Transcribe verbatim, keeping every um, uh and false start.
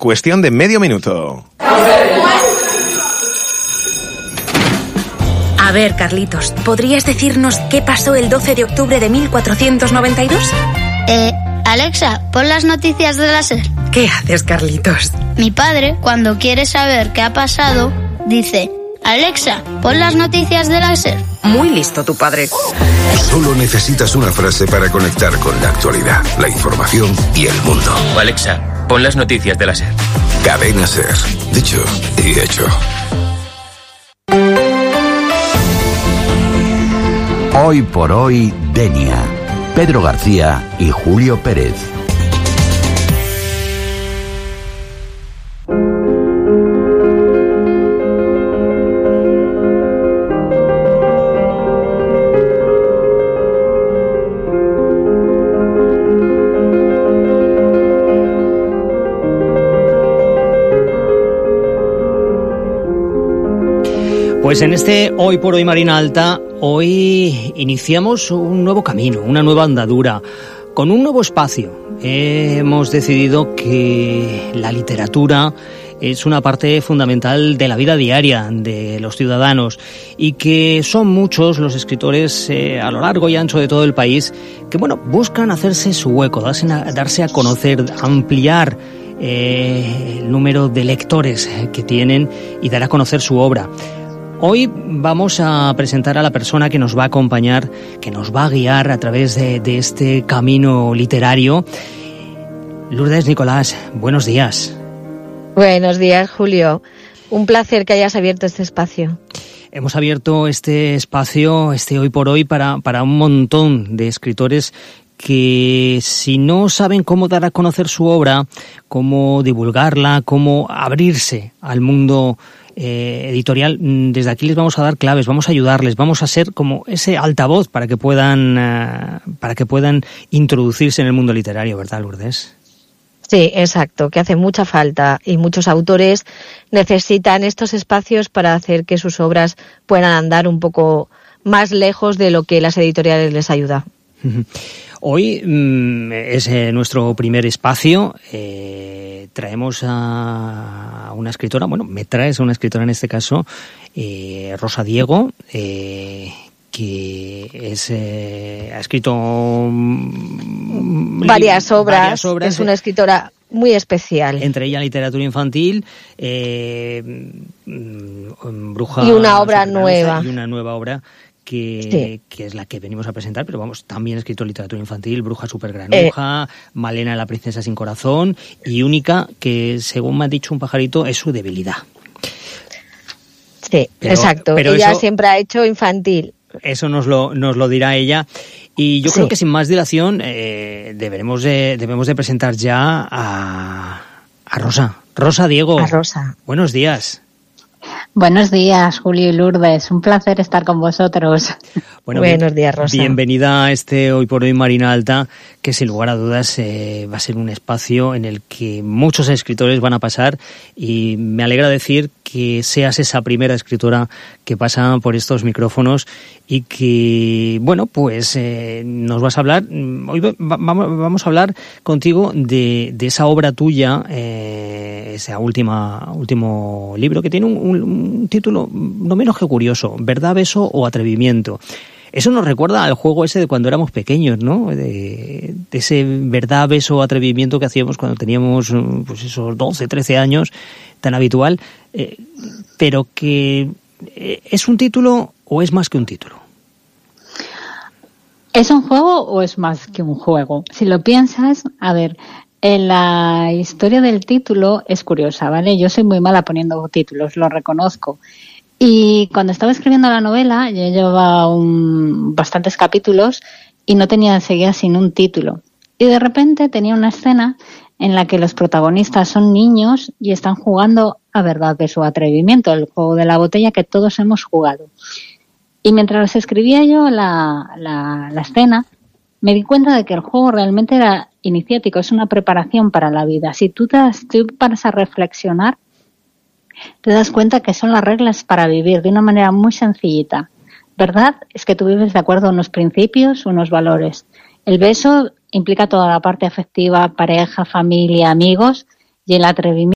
cuestión de medio minuto. A ver, Carlitos, ¿podrías decirnos qué pasó el doce de octubre de mil cuatrocientos noventa y dos? Eh, Alexa, pon las noticias de la SER. ¿Qué haces, Carlitos? Mi padre, cuando quiere saber qué ha pasado, dice: Alexa, pon las noticias de la SER. Muy listo tu padre. Solo necesitas una frase para conectar con la actualidad, la información y el mundo. Alexa, pon las noticias de la SER. Cadena SER. Dicho y hecho. Hoy por hoy, Denia. Pedro García y Julio Pérez. Pues en este Hoy por Hoy Marina Alta, hoy iniciamos un nuevo camino, una nueva andadura, con un nuevo espacio. Hemos decidido que la literatura es una parte fundamental de la vida diaria de los ciudadanos y que son muchos los escritores eh, a lo largo y ancho de todo el país que, bueno, buscan hacerse su hueco, darse a, darse a conocer, ampliar eh, el número de lectores que tienen y dar a conocer su obra. Hoy vamos a presentar a la persona que nos va a acompañar, que nos va a guiar a través de, de este camino literario. Lourdes Nicolás, buenos días. Buenos días, Julio. Un placer que hayas abierto este espacio. Hemos abierto este espacio, este Hoy por Hoy, para, para un montón de escritores que, si no saben cómo dar a conocer su obra, cómo divulgarla, cómo abrirse al mundo Eh, editorial, desde aquí les vamos a dar claves, vamos a ayudarles, vamos a ser como ese altavoz para que puedan uh, para que puedan introducirse en el mundo literario, ¿verdad, Lourdes? Sí, exacto, que hace mucha falta y muchos autores necesitan estos espacios para hacer que sus obras puedan andar un poco más lejos de lo que las editoriales les ayudan. Hoy mmm, es eh, nuestro primer espacio. Eh, traemos a una escritora, bueno, me traes a una escritora en este caso, eh, Rosa Diego, eh, que es eh, ha escrito mm, varias, obras, varias obras. Es una escritora muy especial. Entre ella literatura infantil, eh, Bruja y una obra nueva y una nueva obra. Que, sí. que es la que venimos a presentar, pero vamos, también he escrito literatura infantil, Bruja Supergranuja, eh. Malena la princesa sin corazón y Única, que según me ha dicho un pajarito es su debilidad. Sí, pero, exacto, pero ella eso, siempre ha hecho infantil. Eso nos lo, nos lo dirá ella. Y yo sí. creo que sin más dilación eh, deberemos de, debemos de presentar ya a, a Rosa. Rosa Diego. A Rosa. Buenos días. Buenos días, Julio y Lourdes. Un placer estar con vosotros. Bueno, Buenos días, Rosa. Bienvenida a este Hoy por Hoy Marina Alta, que sin lugar a dudas eh, va a ser un espacio en el que muchos escritores van a pasar, y me alegra decir que seas esa primera escritora que pasa por estos micrófonos y que, bueno, pues eh, nos vas a hablar, hoy va, vamos, vamos a hablar contigo de, de esa obra tuya, eh, ese última, último libro que tiene un, un, un título no menos que curioso, ¿Verdad, beso o atrevimiento? Eso nos recuerda al juego ese de cuando éramos pequeños, ¿no? De, de ese verdad, beso o atrevimiento que hacíamos cuando teníamos, pues esos doce, trece años, tan habitual, eh, pero que eh, ¿es un título o es más que un título? ¿Es un juego o es más que un juego? Si lo piensas, a ver, en la historia del título es curiosa, ¿vale? Yo soy muy mala poniendo títulos, lo reconozco. Y cuando estaba escribiendo la novela, yo llevaba un, bastantes capítulos y no tenía enseguida sin un título. Y de repente tenía una escena en la que los protagonistas son niños y están jugando a verdad, beso o atrevimiento, el juego de la botella que todos hemos jugado. Y mientras escribía yo la, la, la escena, me di cuenta de que el juego realmente era iniciático, es una preparación para la vida. Si tú te das, tú paras a reflexionar, te das cuenta que son las reglas para vivir de una manera muy sencillita. ¿Verdad? Es que tú vives de acuerdo a unos principios, unos valores. El beso implica toda la parte afectiva, pareja, familia, amigos, y el atrevimiento